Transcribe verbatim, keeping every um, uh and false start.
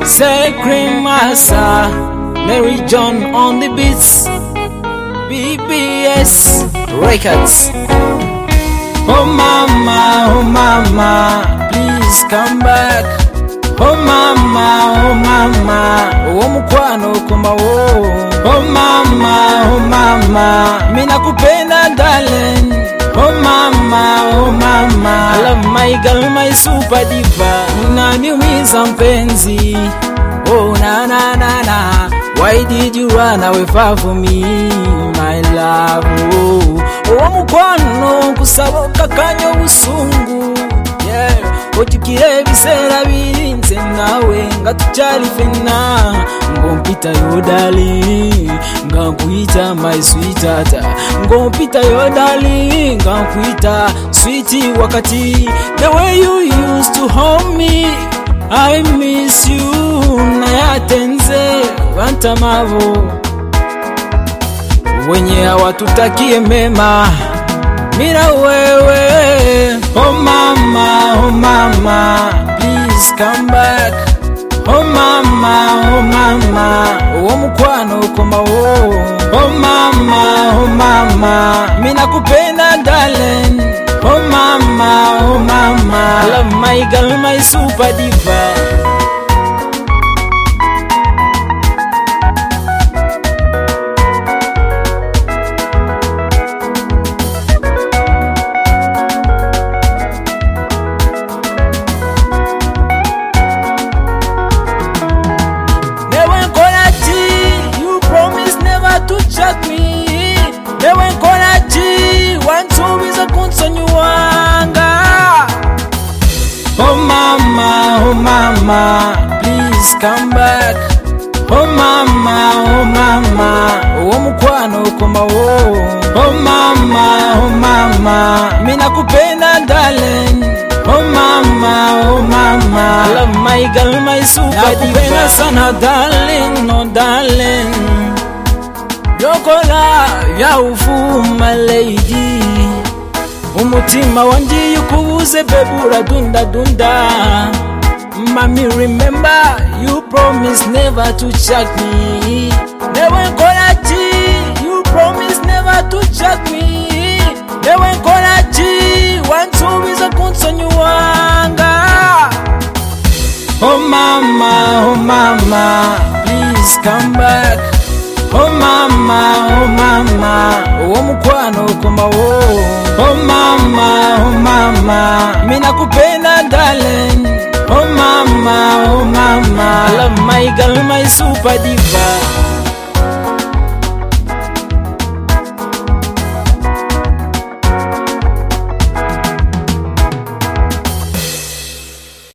Sacred Massa, Mary John on the beats, B B S Records. Oh mama, oh mama, please come back. Oh mama, oh mama, oh mukwano koma wo. Oh mama, oh mama, mina kupenda darling. Oh mama, oh mama, I love my girl, my super diva. Unaniumiza mpenzi, oh na na na na. Why did you run away far from me, my love? Oh, oh mukwano kusaboka kanyo busungu. Yeah, otukire bisera birinze nawe ngatuchali fena. Ngompita yo darling, ngakuita my sweetheart. Ngompita yo darling, ngakuita sweetie wakati. The way you used to hold me, I miss you. Nayatenze wantamavo wenye hawatutakie mema, mira wewe. Oh mama, oh mama, please come back. Oh mama, oh mama, oh mukwano koma wo. Oh mama, oh mama, mina kupenda darling. Oh mama, oh mama, I love my girl, my super diva. To check me, never gonna G. One two is a kunsonyuanga. Oh mama, oh mama, please come back. Oh mama, oh mama, oh mukwano koma wo. Oh mama, oh mama, mina kupenda darling. Oh mama, oh mama, I love my girl, my super diva. Sana darling, no darling. Yokola ya ufu my lady, umutima wanje yukubuze bebura dunda dunda. Mami remember you promised never to check me. Never gonna cheat, you promised never to check me. Never gonna cheat, one two is a kunsonyuanga. Oh mama, oh mama, please come back. Oh mama, oh mama, oh mukwano koma wo. Oh mama, oh mama, mina kupenda darling. Oh mama, oh mama, I love my girl, my super diva.